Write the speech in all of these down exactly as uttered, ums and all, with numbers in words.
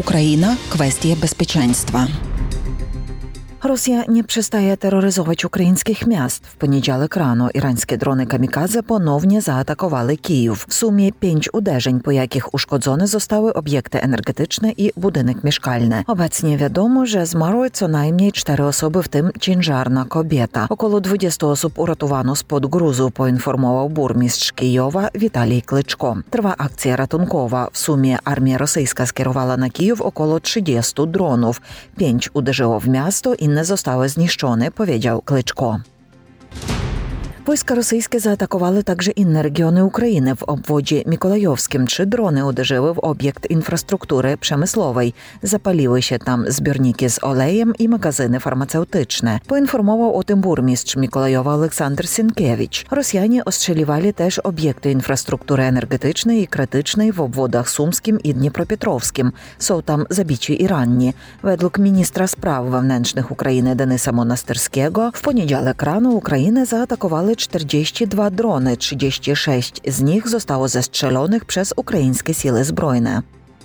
Ukraina – kwestie bezpieczeństwa. Rosja nie przestaje terroryzować ukraińskich miast. W poniedziałek rano irańskie drony kamikadze ponownie zaatakowały Kijów. W sumie pięć uderzeń, po jakich uszkodzone zostały obiekty energetyczne i budynek mieszkalny. Obecnie wiadomo, że zmarły co najmniej cztery osoby, w tym ciężarna kobieta. Około dwudziestu osób uratowano spod gruzu, poinformował burmistrz Kijowa Witalij Klyczko. Trwa akcja ratunkowa. W sumie armia rosyjska skierowała na Kijów około trzydziestu dronów. Pięć uderzyło w miasto, inne zostały zniszczone, powiedział Klyczko. Wojska rosyjskie zaatakowały także inne regiony Ukrainy. W obwodzie mikolajowskim trzy drony uderzyły w obiekt infrastruktury przemysłowej. Zapaliły się tam zbiorniki z olejem i magazyny farmaceutyczne. Poinformował o tym burmistrz Mikolajowa Aleksander Sienkiewicz. Rosjanie ostrzeliwali też obiekty infrastruktury energetycznej i krytycznej w obwodach sumskim i dniepropietrowskim. Są tam zabici i ranni. Według ministra spraw wewnętrznych Ukrainy Denysa Monasterskiego w poniedziałek rano Ukrainę zaatakowały czterdzieści dwa drony, trzydzieści sześć z nich zostało zestrzelonych przez ukraińskie siły zbrojne.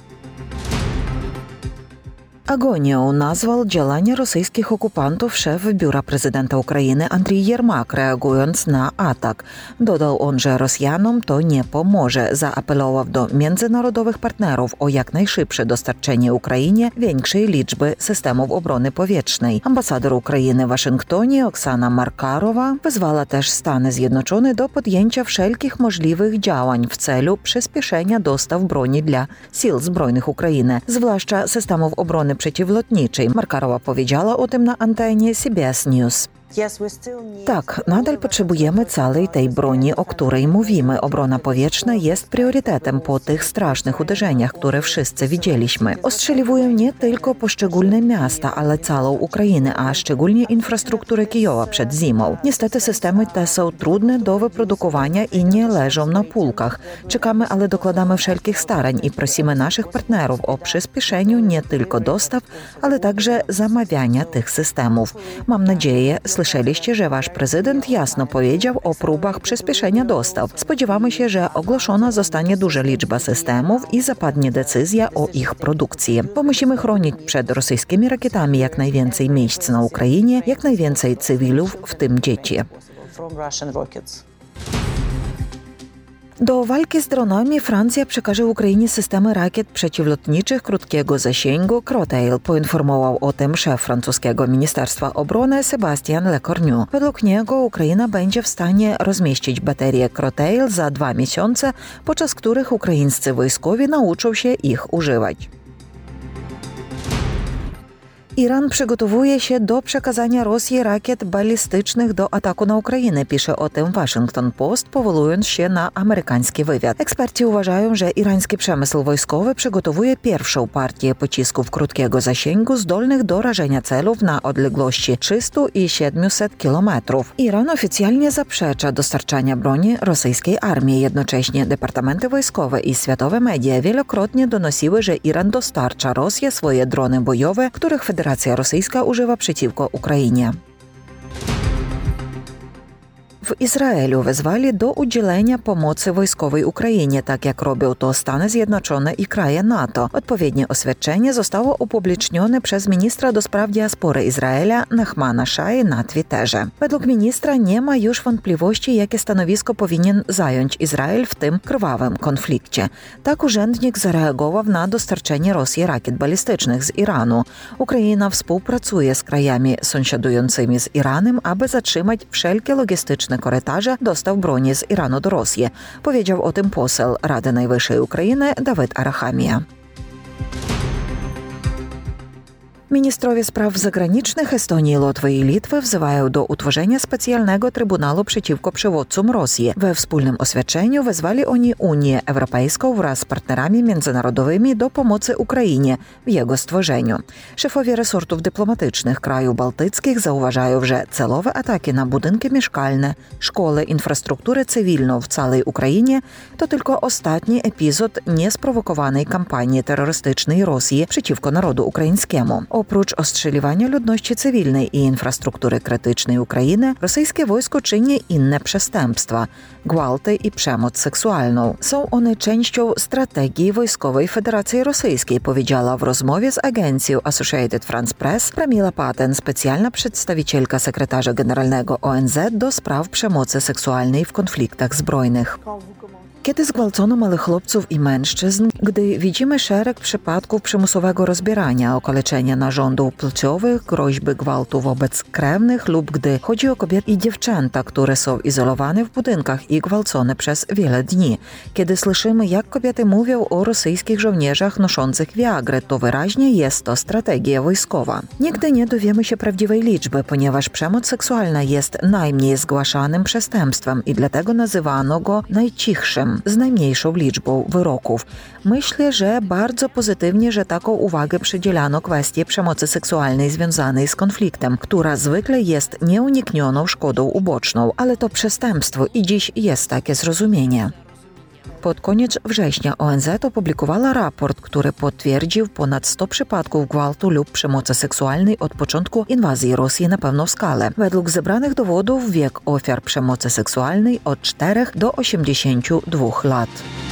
Agonią nazwał działania rosyjskich okupantów szef biura prezydenta Ukrainy Andrii Jermak, reagując na atak. Dodał on, że Rosjanom to nie pomoże. Zaapelował do międzynarodowych partnerów o jak najszybsze dostarczenie Ukrainie większej liczby systemów obrony powietrznej. Ambasador Ukrainy w Waszyngtonie Oksana Markarowa wezwała też Stany Zjednoczone do podjęcia wszelkich możliwych działań w celu przyspieszenia dostaw broni dla sił zbrojnych Ukrainy, zwłaszcza systemów obrony przeciwlotniczej. Markarowa powiedziała o tym na antenie C B S News. Tak, nadal potrzebujemy całej tej broni, o której mówimy. Obrona powietrzna jest priorytetem po tych strasznych uderzeniach, które wszyscy widzieliśmy. Ostrzeliwują nie tylko poszczególne miasta, ale całą Ukrainę, a szczególnie infrastrukturę Kijowa przed zimą. Niestety systemy te są trudne do wyprodukowania i nie leżą na półkach. Czekamy, ale dokładamy wszelkich starań i prosimy naszych partnerów o przyspieszeniu nie tylko dostaw, ale także zamawiania tych systemów. Mam nadzieję, słyszeliście, że wasz prezydent jasno powiedział o próbach przyspieszenia dostaw. Spodziewamy się, że ogłoszona zostanie duża liczba systemów i zapadnie decyzja o ich produkcji. Bo musimy chronić przed rosyjskimi rakietami jak najwięcej miejsc na Ukrainie, jak najwięcej cywilów, w tym dzieci. Do walki z dronami Francja przekaże Ukrainie systemy rakiet przeciwlotniczych krótkiego zasięgu Crotail, poinformował o tym szef francuskiego Ministerstwa Obrony Sébastien Lecornu. Według niego Ukraina będzie w stanie rozmieścić baterie Crotail za dwa miesiące, podczas których ukraińscy wojskowi nauczą się ich używać. Iran przygotowuje się do przekazania Rosji rakiet balistycznych do ataku na Ukrainę, pisze o tym Washington Post, powołując się na amerykański wywiad. Eksperci uważają, że irański przemysł wojskowy przygotowuje pierwszą partię pocisków krótkiego zasięgu zdolnych do rażenia celów na odległości trzysta i siedemset kilometrów. Iran oficjalnie zaprzecza dostarczania broni rosyjskiej armii. Jednocześnie departamenty wojskowe i światowe media wielokrotnie donosiły, że Iran dostarcza Rosji swoje drony bojowe, których Federacja Federacja Rosyjska używa przeciwko Ukrainie. W Izraelu wezwali do udzielenia pomocy wojskowej Ukrainie, tak jak robią to Stany Zjednoczone i kraje NATO. Odpowiednie oświadczenie zostało upublicznione przez ministra do spraw diaspory Izraela Nachmana Shaye na Twitterze. Według ministra nie ma już wątpliwości, jakie stanowisko powinien zająć Izrael w tym krwawym konflikcie. Tak urzędnik zareagował na dostarczenie Rosji rakiet balistycznych z Iranu. Ukraina współpracuje z krajami sąsiadującymi z Iranem, aby zatrzymać wszelkie logistyczne korytarze dostaw broni z Iranu do Rosji, powiedział o tym poseł Rady Najwyższej Ukrainy Dawid Arachamia. Ministrowie spraw zagranicznych Estonii, Łotwy i Litwy wzywają do utworzenia specjalnego trybunału przeciwko przywódcom Rosji. We wspólnym oświadczeniu wezwali oni Unię Europejską wraz z partnerami międzynarodowymi do pomocy Ukrainie w jego stworzeniu. Szefowie resortów dyplomatycznych krajów bałtyckich zauważają, że celowe ataki na budynki mieszkalne, szkoły, infrastrukturę cywilną w całej Ukrainie to tylko ostatni epizod niesprowokowanej kampanii terrorystycznej Rosji przeciwko narodu ukraińskiemu. Oprócz ostrzeliwania ludności cywilnej i infrastruktury krytycznej України, rosyjskie wojsko czyni inne przestępstwa – gwałty i przemoc seksualną. Są one częścią strategii wojskowej Federacji Rosyjskiej, powiedziała w rozmowie z agencją Associated France Press Pramila Patten, specjalna przedstawicielka sekretarza generalnego O N Z do spraw przemocy seksualnej w konfliktach zbrojnych. Kiedy zgwałcono małych chłopców i mężczyzn, gdy widzimy szereg przypadków przymusowego rozbierania, okaleczenia narządów płciowych, groźby gwałtu wobec krewnych lub gdy chodzi o kobiety i dziewczęta, które są izolowane w budynkach i gwałcone przez wiele dni. Kiedy słyszymy, jak kobiety mówią o rosyjskich żołnierzach noszących wiagrę, to wyraźnie jest to strategia wojskowa. Nigdy nie dowiemy się prawdziwej liczby, ponieważ przemoc seksualna jest najmniej zgłaszanym przestępstwem i dlatego nazywano go najcichszym, z najmniejszą liczbą wyroków. Myślę, że bardzo pozytywnie, że taką uwagę przydzielano kwestii przemocy seksualnej związanej z konfliktem, która zwykle jest nieuniknioną szkodą uboczną, ale to przestępstwo i dziś jest takie zrozumienie. Pod koniec września O N Z opublikowała raport, który potwierdził ponad sto przypadków gwałtu lub przemocy seksualnej od początku inwazji Rosji na pełną skalę. Według zebranych dowodów wiek ofiar przemocy seksualnej od czterech do osiemdziesięciu dwóch lat.